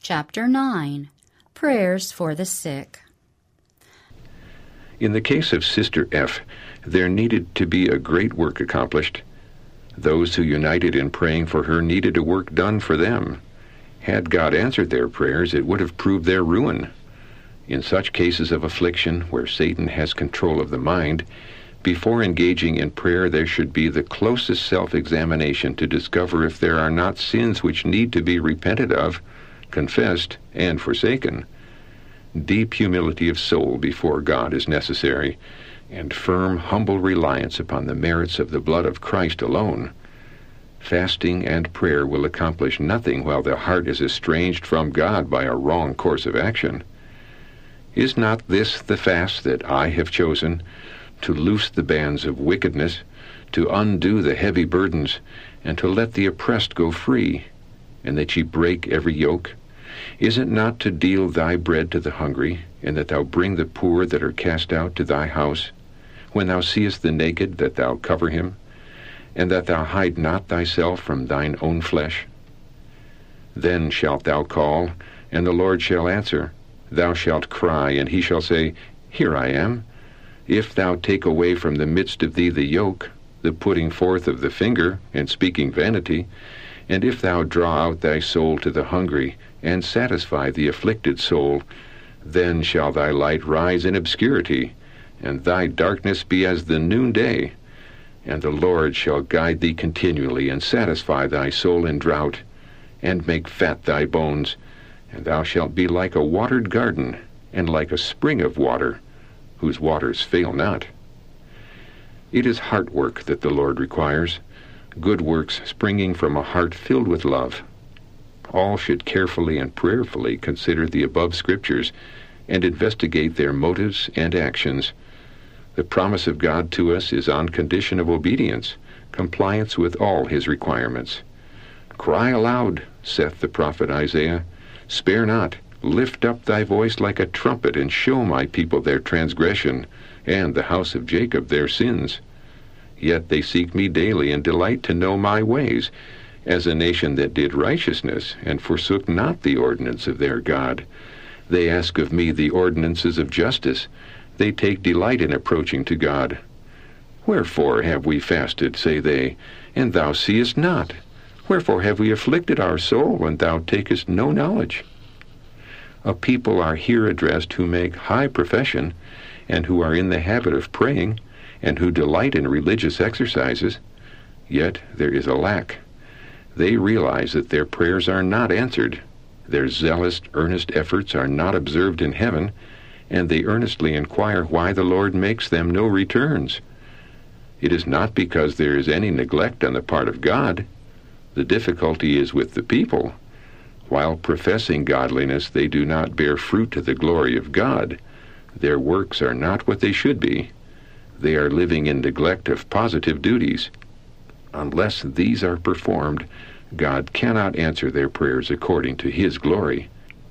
Chapter 9. Prayers for the Sick. In the case of Sister F., there needed to be a great work accomplished. Those who united in praying for her needed a work done for them. Had God answered their prayers, it would have proved their ruin. In such cases of affliction, where Satan has control of the mind, before engaging in prayer there should be the closest self-examination to discover if there are not sins which need to be repented of, confessed, and forsaken. Deep humility of soul before God is necessary, and firm, humble reliance upon the merits of the blood of Christ alone. Fasting and prayer will accomplish nothing while the heart is estranged from God by a wrong course of action. Is not this the fast that I have chosen, to loose the bands of wickedness, to undo the heavy burdens, and to let the oppressed go free, and that ye break every yoke? Is it not to deal thy bread to the hungry, and that thou bring the poor that are cast out to thy house? When thou seest the naked, that thou cover him, and that thou hide not thyself from thine own flesh? Then shalt thou call, and the Lord shall answer. Thou shalt cry, and he shall say, Here I am. If thou take away from the midst of thee the yoke, the putting forth of the finger, and speaking vanity, and if thou draw out thy soul to the hungry, and satisfy the afflicted soul, then shall thy light rise in obscurity, and thy darkness be as the noonday. And the Lord shall guide thee continually, and satisfy thy soul in drought, and make fat thy bones, and thou shalt be like a watered garden, and like a spring of water, whose waters fail not. It is heart work that the Lord requires, good works springing from a heart filled with love. All should carefully and prayerfully consider the above scriptures and investigate their motives and actions. The promise of God to us is on condition of obedience, compliance with all his requirements. Cry aloud, saith the prophet Isaiah. Spare not, lift up thy voice like a trumpet, and show my people their transgression, and the house of Jacob their sins. Yet they seek me daily, and delight to know my ways, as a nation that did righteousness, and forsook not the ordinance of their God. They ask of me the ordinances of justice. They take delight in approaching to God. Wherefore have we fasted, say they, and thou seest not? Wherefore have we afflicted our soul, and thou takest no knowledge? A people are here addressed who make high profession, and who are in the habit of praying, and who delight in religious exercises. Yet there is a lack. They realize that their prayers are not answered. Their zealous, earnest efforts are not observed in heaven, and they earnestly inquire why the Lord makes them no returns. It is not because there is any neglect on the part of God. The difficulty is with the people. While professing godliness, they do not bear fruit to the glory of God. Their works are not what they should be. They are living in neglect of positive duties. Unless these are performed, God cannot answer their prayers according to his glory.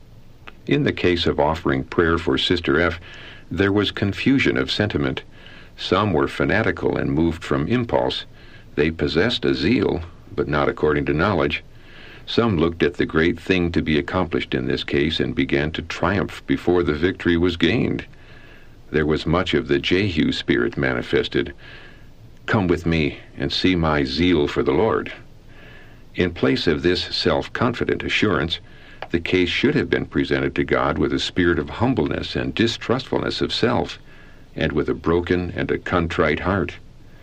In the case of offering prayer for Sister F., there was confusion of sentiment. Some were fanatical and moved from impulse. They possessed a zeal, but not according to knowledge. Some looked at the great thing to be accomplished in this case and began to triumph before the victory was gained. There was much of the Jehu spirit manifested. Come with me and see my zeal for the Lord. In place of this self-confident assurance, the case should have been presented to God with a spirit of humbleness and distrustfulness of self, and with a broken and a contrite heart.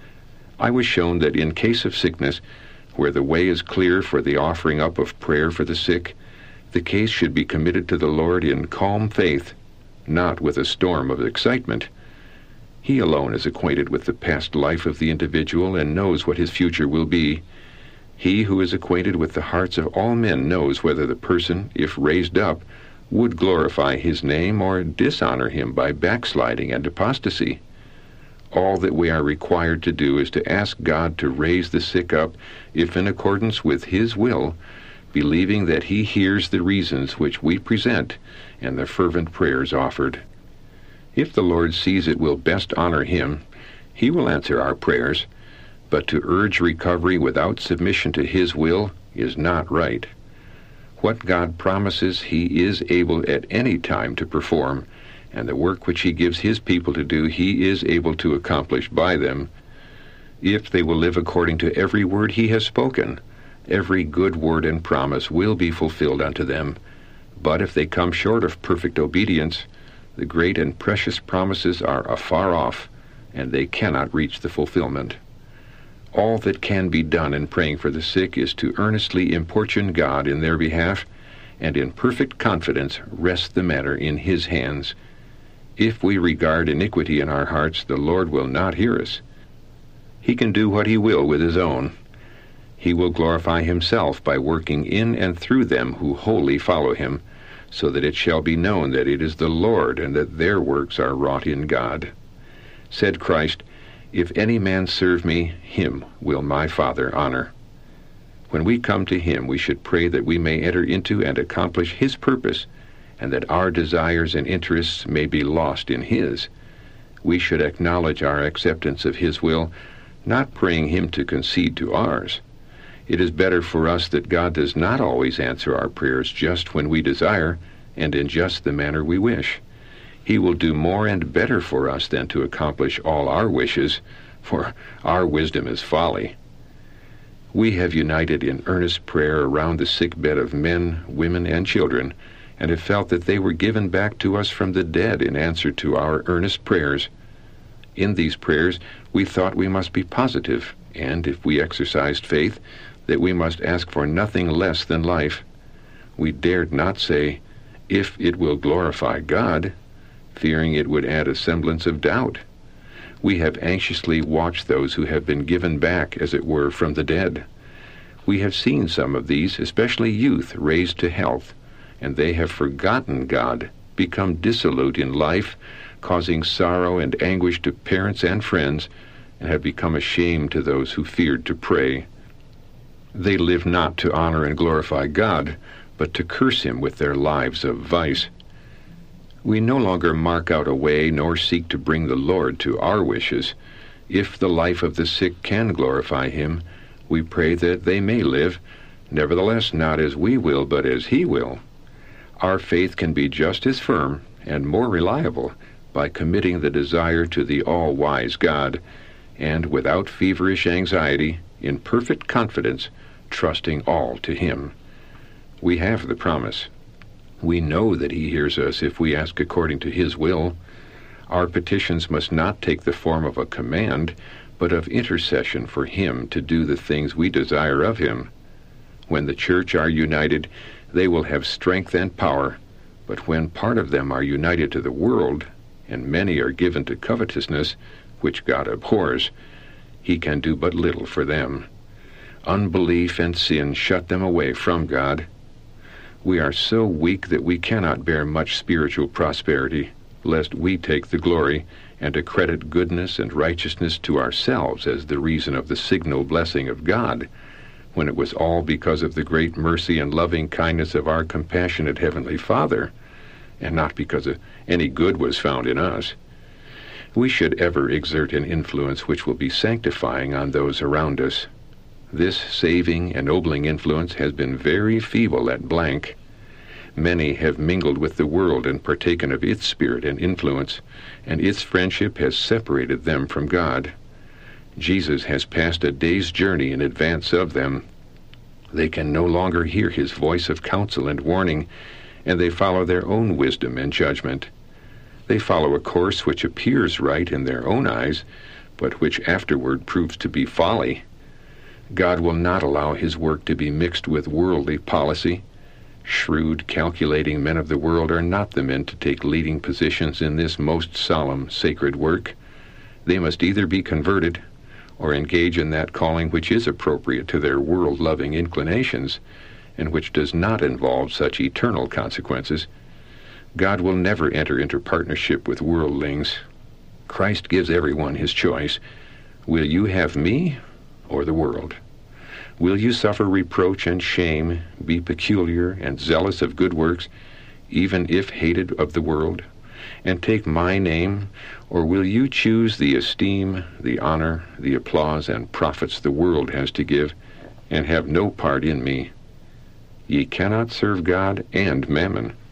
I was shown that in case of sickness, where the way is clear for the offering up of prayer for the sick, the case should be committed to the Lord in calm faith, not with a storm of excitement. He alone is acquainted with the past life of the individual and knows what his future will be. He who is acquainted with the hearts of all men knows whether the person, if raised up, would glorify his name or dishonor him by backsliding and apostasy. All that we are required to do is to ask God to raise the sick up, if in accordance with his will, believing that he hears the reasons which we present and the fervent prayers offered. If the Lord sees it will best honor him, he will answer our prayers, but to urge recovery without submission to his will is not right. What God promises, he is able at any time to perform, and the work which he gives his people to do, he is able to accomplish by them, if they will live according to every word he has spoken. Every good word and promise will be fulfilled unto them. But if they come short of perfect obedience, the great and precious promises are afar off, and they cannot reach the fulfillment. All that can be done in praying for the sick is to earnestly importune God in their behalf, and in perfect confidence rest the matter in his hands. If we regard iniquity in our hearts, the Lord will not hear us. He can do what he will with his own. He will glorify himself by working in and through them who wholly follow him, so that it shall be known that it is the Lord, and that their works are wrought in God. Said Christ, "If any man serve me, him will my Father honor." When we come to him, we should pray that we may enter into and accomplish his purpose, and that our desires and interests may be lost in his. We should acknowledge our acceptance of his will, not praying him to concede to ours. It is better for us that God does not always answer our prayers just when we desire, and in just the manner we wish. He will do more and better for us than to accomplish all our wishes, for our wisdom is folly. We have united in earnest prayer around the sick bed of men, women, and children, and have felt that they were given back to us from the dead in answer to our earnest prayers. In these prayers, we thought we must be positive, and if we exercised faith, that we must ask for nothing less than life. We dared not say, "If it will glorify God," fearing it would add a semblance of doubt. We have anxiously watched those who have been given back, as it were, from the dead. We have seen some of these, especially youth, raised to health, and they have forgotten God, become dissolute in life, causing sorrow and anguish to parents and friends, and have become a shame to those who feared to pray. They live not to honor and glorify God, but to curse him with their lives of vice. We no longer mark out a way nor seek to bring the Lord to our wishes. If the life of the sick can glorify him, we pray that they may live, nevertheless not as we will, but as he will. Our faith can be just as firm and more reliable by committing the desire to the all-wise God, and without feverish anxiety, in perfect confidence, trusting all to him. We have the promise. We know that he hears us if we ask according to his will. Our petitions must not take the form of a command, but of intercession for him to do the things we desire of him. When the church are united, they will have strength and power, but when part of them are united to the world, and many are given to covetousness, which God abhors, he can do but little for them. Unbelief and sin shut them away from God. We are so weak that we cannot bear much spiritual prosperity, lest we take the glory and accredit goodness and righteousness to ourselves as the reason of the signal blessing of God, when it was all because of the great mercy and loving kindness of our compassionate Heavenly Father, and not because any good was found in us. We should ever exert an influence which will be sanctifying on those around us. This saving, ennobling influence has been very feeble at blank. Many have mingled with the world and partaken of its spirit and influence, and its friendship has separated them from God. Jesus has passed a day's journey in advance of them. They can no longer hear his voice of counsel and warning, and they follow their own wisdom and judgment. They follow a course which appears right in their own eyes, but which afterward proves to be folly. God will not allow his work to be mixed with worldly policy. Shrewd, calculating men of the world are not the men to take leading positions in this most solemn, sacred work. They must either be converted or engage in that calling which is appropriate to their world-loving inclinations, and which does not involve such eternal consequences. God will never enter into partnership with worldlings. Christ gives everyone his choice. Will you have me or the world? Will you suffer reproach and shame, be peculiar and zealous of good works, even if hated of the world, and take my name? Or will you choose the esteem, the honor, the applause, and profits the world has to give, and have no part in me? Ye cannot serve God and mammon.